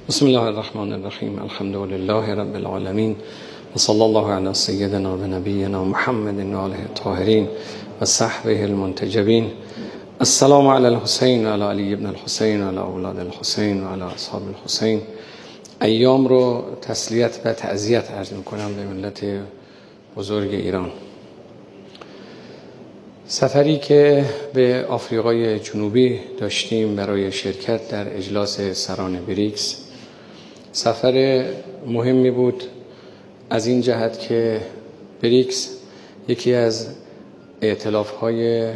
بسم الله الرحمن الرحیم. الحمد لله رب العالمین و صلی الله علی سیدنا و نبینا محمد و آله الطاهرین و صحبه المنتجبین. السلام علی الحسین و علی علی ابن الحسین و علی اولاد الحسین و علی اصحاب الحسین. ایام رو تسلیت و تعزیت عرض میکنم به ملت بزرگ ایران. سفری که به آفریقای جنوبی داشتیم برای شرکت در اجلاس سران بریکس سفر مهمی بود، از این جهت که بریکس یکی از ائتلاف‌های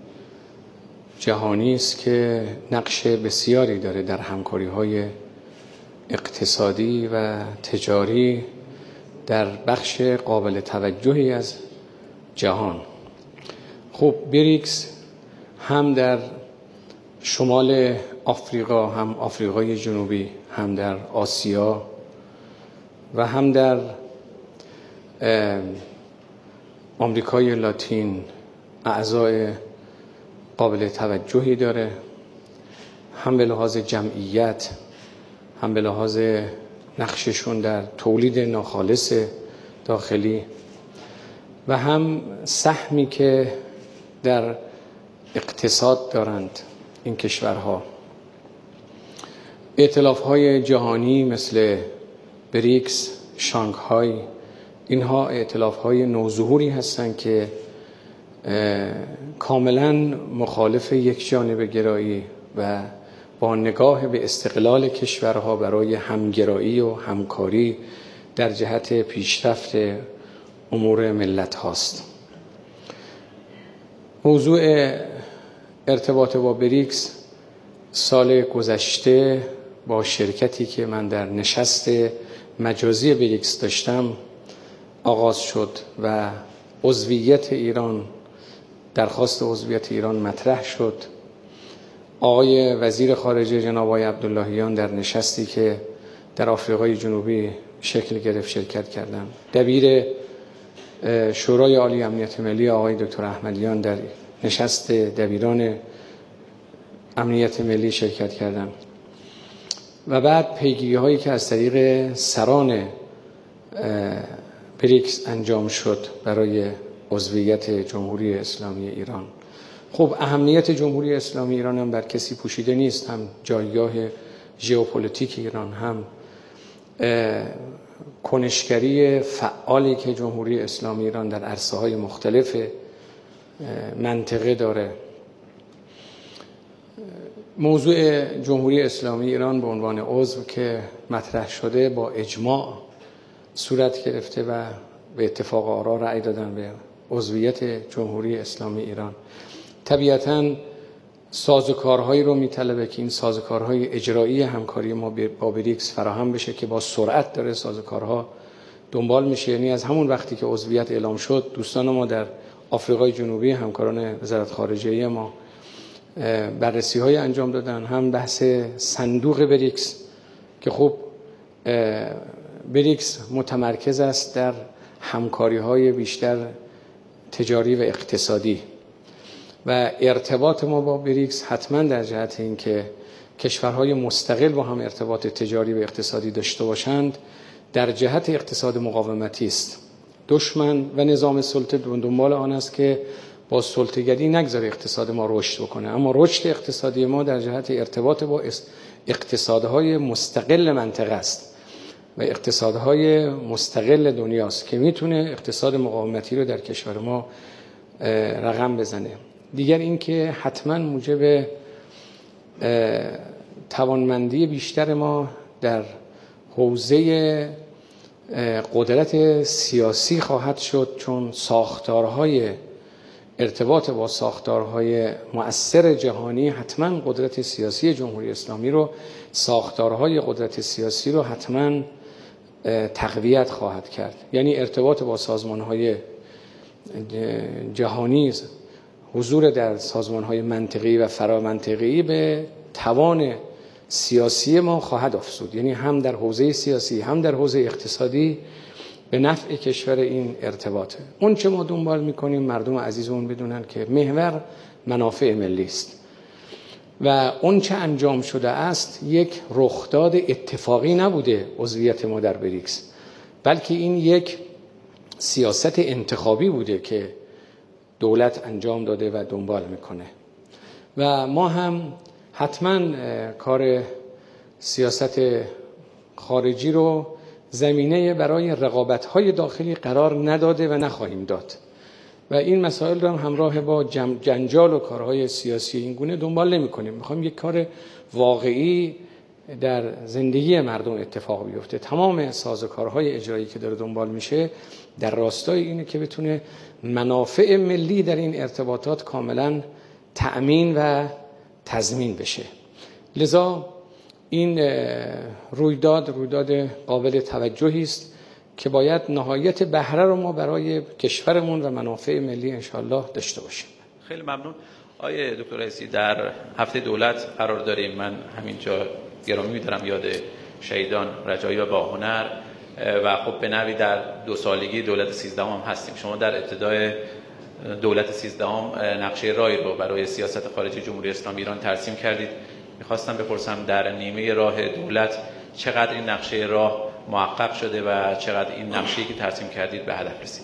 جهانی است که نقش بسیاری داره در همکاری‌های اقتصادی و تجاری در بخش قابل توجهی از جهان. خب بریکس هم در شمال آفریقا، هم آفریقای جنوبی، هم در آسیا و هم در آمریکای لاتین اعضای قابل توجهی داره، هم به لحاظ جمعیت، هم به لحاظ نقششون در تولید ناخالص داخلی و هم سهمی که در اقتصاد دارند این کشورها. ائتلاف‌های جهانی مثل بریکس، شانگهای، اینها ائتلاف‌های نوظهوری هستند که کاملا مخالف یک جانبه گرایی و با نگاه به استقلال کشورها برای همگرایی و همکاری در جهت پیشرفت امور ملت هاست. موضوع ارتباط با بریکس سال گذشته با شرکتی که من در نشست مجازی بریکس داشتم آغاز شد و عضویت ایران، درخواست عضویت ایران مطرح شد. آقای وزیر خارجه جناب آقای عبداللهیان در نشستی که در آفریقای جنوبی شکل گرفت شرکت کردند. دبیر شورای عالی امنیت ملی آقای دکتر احمدیان در نشست دبیران امنیت ملی شرکت کردند و بعد پیگیری هایی که از طریق سران بریکس انجام شد برای عضویت جمهوری اسلامی ایران. خب اهمیت جمهوری اسلامی ایران هم بر کسی پوشیده نیست، هم جایگاه ژئوپلیتیک ایران، هم کنشگری فعالی که جمهوری اسلامی ایران در عرصه‌های مختلف منطقه داره. موضوع جمهوری اسلامی ایران به عنوان عضو که مطرح شده با اجماع صورت گرفته و به اتفاق آرا رأی دادن به عضویت جمهوری اسلامی ایران. طبیعتاً سازوکارهایی رو میطلبه که این سازوکارهای اجرایی همکاری ما با بریکس فراهم بشه که با سرعت داره سازوکارها دنبال میشه. یعنی از همون وقتی که عضویت اعلام شد دوستان ما در آفریقای جنوبی، همکاران وزارت خارجه ما بررسی های انجام دادن، هم بحث صندوق بریکس که خب بریکس متمرکز است در همکاری های بیشتر تجاری و اقتصادی و ارتباط ما با بریکس حتما در جهت این که کشورهای مستقل با هم ارتباط تجاری و اقتصادی داشته باشند در جهت اقتصاد مقاومتی است. دشمن و نظام سلطه دنبال آن است که با سلطه‌گری نگذاره اقتصاد ما رشد بکنه، اما رشد اقتصادی ما در جهت ارتباط با اقتصادهای مستقل منطقه است و اقتصادهای مستقل دنیاست که میتونه اقتصاد مقاومتی رو در کشور ما رقم بزنه. دیگر این که حتما موجب توانمندی بیشتر ما در حوزه قدرت سیاسی خواهد شد، چون ساختارهای ارتباط با ساختارهای مؤثر جهانی حتما قدرت سیاسی جمهوری اسلامی رو، ساختارهای قدرت سیاسی رو حتما تقویت خواهد کرد. یعنی ارتباط با سازمانهای جهانی، حضور در سازمانهای منطقی و فرامنطقی به توان سیاسی ما خواهد افزود. یعنی هم در حوزه سیاسی هم در حوزه اقتصادی به نفع کشور این ارتباطه. اون چه ما دنبال میکنیم مردم عزیزمون بدونن که محور منافع ملی است. و اون چه انجام شده است یک رخداد اتفاقی نبوده عضویت ما در بریکس، بلکه این یک سیاست انتخابی بوده که دولت انجام داده و دنبال میکنه و ما هم حتما کار سیاست خارجی رو زمینه برای رقابت‌های داخلی قرار نداده و نخواهیم داد و این مسائل رو هم همراه با جنجال و کارهای سیاسی این گونه دنبال نمی‌کنیم. می‌خوایم یک کار واقعی در زندگی مردم اتفاق بیفته. تمام سازوکارهای اجرایی که داره دنبال میشه در راستای اینه که بتونه منافع ملی در این ارتباطات کاملا تأمین و تضمین بشه. لذا این رویداد قابل توجهی است که باید نهایت بهره رو ما برای کشورمون و منافع ملی انشالله داشته باشیم. خیلی ممنون. آقای دکتر رئیسی، در هفته دولت قرار داریم. من همینجا گرامی می‌دارم یاد شهیدان رجایی و باهنر و خب به نوعی در 2 سالگی دولت 13 هم هستیم. شما در ابتدای دولت 13 نقشه راهی رو برای سیاست خارجی جمهوری اسلامی ایران ترسیم کردید. میخواستم بپرسم در نیمه راه دولت چقدر این نقشه راه محقق شده و چقدر این نقشه‌ای که ترسیم کردید به هدف رسیده؟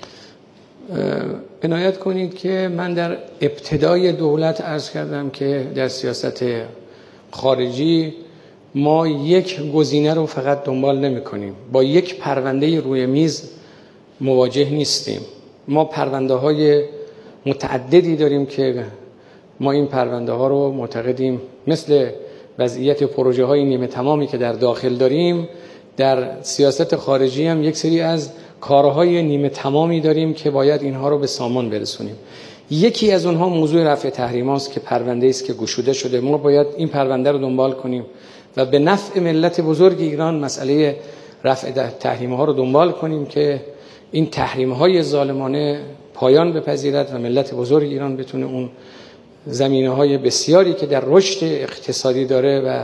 عنایت کنید که من در ابتدای دولت عرض کردم که در سیاست خارجی ما یک گزینه رو فقط دنبال نمی کنیم، با یک پرونده روی میز مواجه نیستیم. ما پرونده های متعددی داریم که ما این پرونده ها رو معتقدیم مثل وضعیت پروژه های نیمه تمامی که در داخل داریم، در سیاست خارجی هم یک سری از کارهای نیمه تمامی داریم که باید اینها رو به سامان برسونیم. یکی از اونها موضوع رفع تحریم است که پرونده است که گشوده شده. ما باید این پرونده رو دنبال کنیم و به نفع ملت بزرگ ایران مسئله رفع تحریم ها رو دنبال کنیم که این تحریم های ظالمانه پایان بپذیرد و ملت بزرگ ایران بتونه اون زمینه های بسیاری که در رشد اقتصادی داره و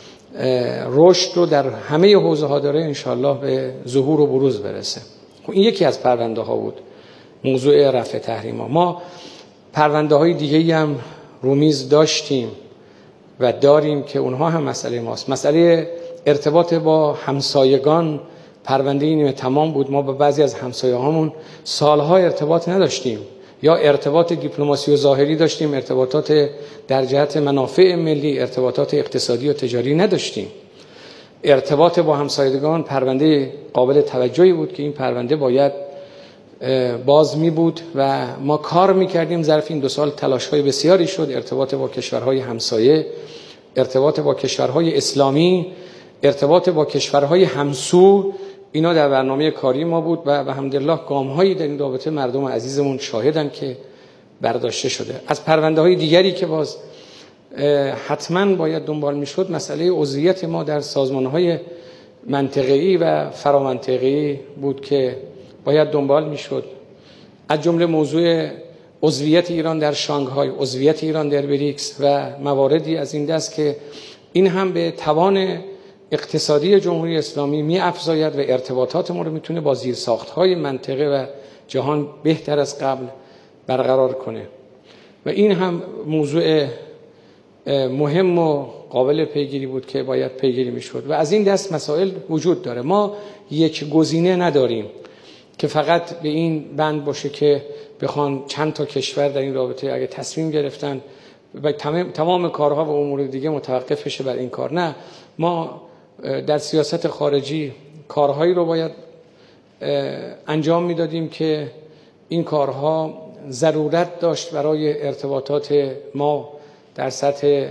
رشد رو در همه حوزه ها داره انشالله به ظهور و بروز برسه. این یکی از پرونده ها بود، موضوع رفع تحریم ها. ما پرونده های دیگه هم رو میز داشتیم و داریم که اونها هم مسئله ماست. مسئله ارتباط با همسایگان پرونده نیمه تمام بود. ما با بعضی از همسایه هامون سالها ارتباط نداشتیم، یا ارتباط دیپلماسی و ظاهری داشتیم، ارتباطات در جهت منافع ملی، ارتباطات اقتصادی و تجاری نداشتیم. ارتباط با همسایگان پرونده قابل توجهی بود که این پرونده باید باز می بود و ما کار می کردیم. ظرف این 2 سال تلاش های بسیاری شد. ارتباط با کشورهای همسایه، ارتباط با کشورهای اسلامی، ارتباط با کشورهای همسو، اینا در برنامه کاری ما بود و الحمدلله گام‌هایی در این رابطه مردم عزیزمون شاهدن که برداشته شده. از پرونده‌های دیگری که باز حتما باید دنبال می‌شد مسئله عضویت ما در سازمان‌های منطقه‌ای و فرامنطقه‌ای بود که باید دنبال می‌شد. از جمله موضوع عضویت ایران در شانگهای، عضویت ایران در بریکس و مواردی از این دست که این هم به توان اقتصادی جمهوری اسلامی می افزاید و ارتباطات ما رو میتونه با زیرساخت‌های منطقه و جهان بهتر از قبل برقرار کنه و این هم موضوع مهم و قابل پیگیری بود که باید پیگیری میشد و از این دست مسائل وجود داره. ما یک گزینه نداریم که فقط به این بند باشه که بخوان چند تا کشور در این رابطه اگه تصمیم گرفتن و تمام کارها و امور دیگه متوقف بشه بر این کار. نه، ما در سیاست خارجی کارهایی رو باید انجام میدادیم که این کارها ضرورت داشت برای ارتباطات ما در سطح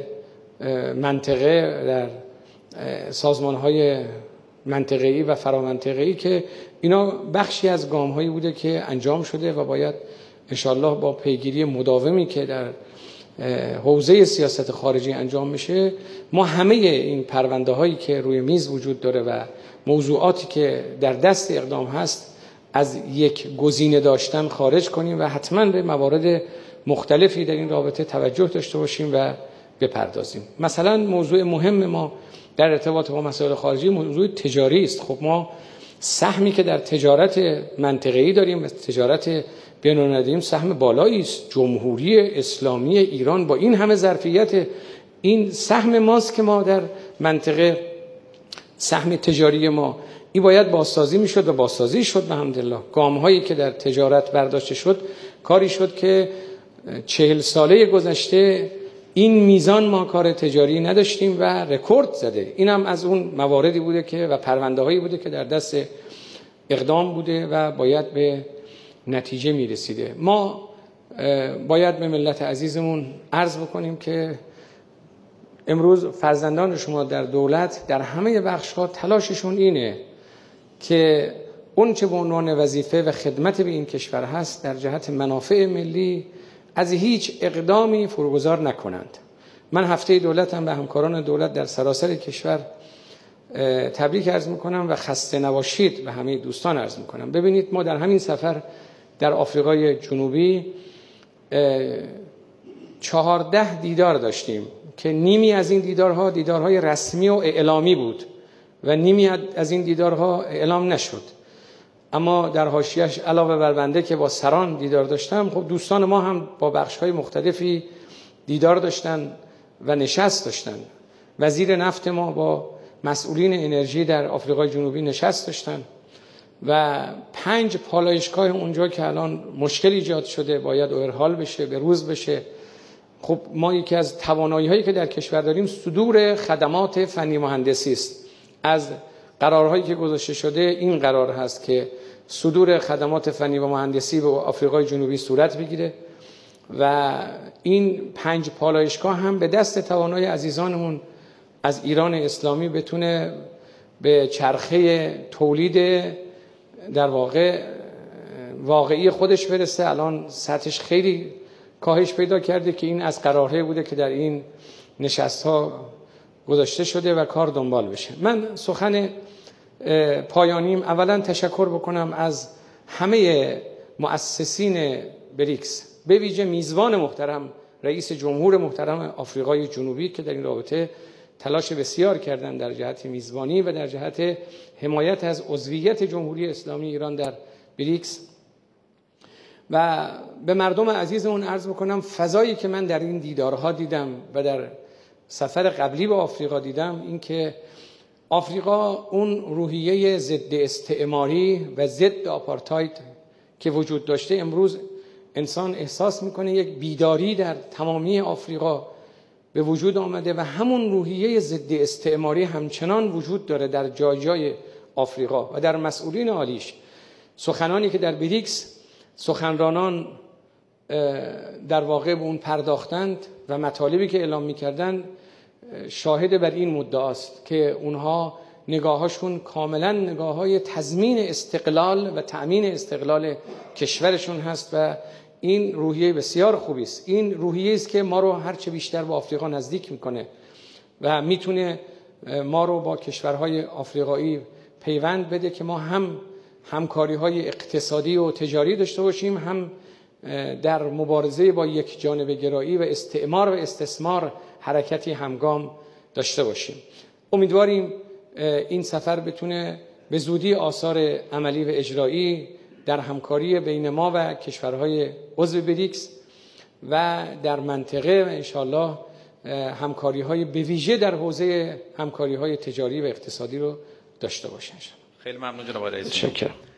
منطقه، در سازمان‌های منطقه‌ای و فرامنطقه‌ای که اینا بخشی از گام‌هایی بوده که انجام شده و باید انشالله با پیگیری مداومی که در حوزه سیاست خارجی انجام میشه ما همه این پرونده هایی که روی میز وجود داره و موضوعاتی که در دست اقدام هست از یک گزینه داشتن خارج کنیم و حتما به موارد مختلفی در این رابطه توجه داشته باشیم و بپردازیم. مثلا موضوع مهم ما در ارتباط با مسائل خارجی موضوع تجاری است. خب ما سهمی که در تجارت منطقه‌ای داریم، تجارت بین‌المللی، سهم بالایی است. جمهوری اسلامی ایران با این همه ظرفیت این سهم ماست که ما در منطقه، سهم تجاری ما، این باید بازسازی میشد و بازسازی شد الحمدلله. گام هایی که در تجارت برداشته شد کاری شد که 40 ساله گذشته این میزان ما کار تجاری نداشتیم و رکورد زده. این هم از اون مواردی بوده که و پرونده هایی بوده که در دست اقدام بوده و باید به نتیجه میرسیده. ما باید به ملت عزیزمون عرض بکنیم که امروز فرزندان شما در دولت در همه بخش‌ها تلاششون اینه که اون چه به عنوان وظیفه و خدمت به این کشور هست در جهت منافع ملی از هیچ اقدامی فروگذار نکنند. من هفته دولتم به همکاران دولت در سراسر کشور تبریک عرض میکنم و خسته نباشید به همه دوستان عرض میکنم. ببینید ما در همین سفر در آفریقای جنوبی 14 دیدار داشتیم که نیمی از این دیدارها دیدارهای رسمی و اعلامی بود و نیمی از این دیدارها اعلام نشد. اما در حاشیه‌اش علاوه بر بنده که با سران دیدار داشتم، خب دوستان ما هم با بخش‌های مختلفی دیدار داشتن و نشست داشتن. وزیر نفت ما با مسئولین انرژی در آفریقای جنوبی نشست داشتن و 5 پالایشگاه اونجا که الان مشکل ایجاد شده باید اورحال بشه، به روز بشه. خب ما یکی از توانایی‌هایی که در کشور داریم صدور خدمات فنی مهندسی است. از قرارهایی که گذاشته شده این قرار هست که صدور خدمات فنی و مهندسی به آفریقای جنوبی صورت بگیره و این 5 پالایشگاه هم به دست توانای عزیزانمون از ایران اسلامی بتونه به چرخه تولید در واقعی خودش برسه. الان سطحش خیلی کاهش پیدا کرده که این از قرارهایی بوده که در این نشست‌ها گذاشته شده و کار دنبال بشه. من سخن پایانیم اولا تشکر بکنم از همه مؤسسین بریکس، به ویژه میزبان محترم رئیس جمهور محترم آفریقای جنوبی که در این رابطه تلاش بسیار کردن در جهت میزبانی و در جهت حمایت از عضویت جمهوری اسلامی ایران در بریکس. و به مردم عزیزمون عرض بکنم فضایی که من در این دیدارها دیدم و در سفر قبلی به آفریقا دیدم این که آفریقا اون روحیه ضد استعماری و ضد آپارتاید که وجود داشته، امروز انسان احساس میکنه یک بیداری در تمامی آفریقا به وجود آمده و همون روحیه ضد استعماری همچنان وجود داره در جای جای آفریقا و در مسئولین عالیش. سخنانی که در بریکس سخنرانان در واقع به اون پرداختند و مطالبی که اعلام میکردند شاهد بر این مدعاست که اونها نگاهاشون کاملا نگاههای تضمین استقلال و تأمین استقلال کشورشون هست و این روحیه بسیار خوبی است. این روحیه است که ما رو هرچه بیشتر با آفریقا نزدیک میکنه و میتونه ما رو با کشورهای آفریقایی پیوند بده که ما هم همکاری‌های اقتصادی و تجاری داشته باشیم، هم در مبارزه با یک جانبه گرایی و استعمار و استثمار حرکتی همگام داشته باشیم. امیدواریم این سفر بتونه به زودی آثار عملی و اجرایی در همکاری بین ما و کشورهای عضو بریکس و در منطقه و انشالله همکاری‌های به ویژه در حوزه همکاری‌های تجاری و اقتصادی رو داشته باشیم. خیلی ممنون جناب رئیس. متشکرم.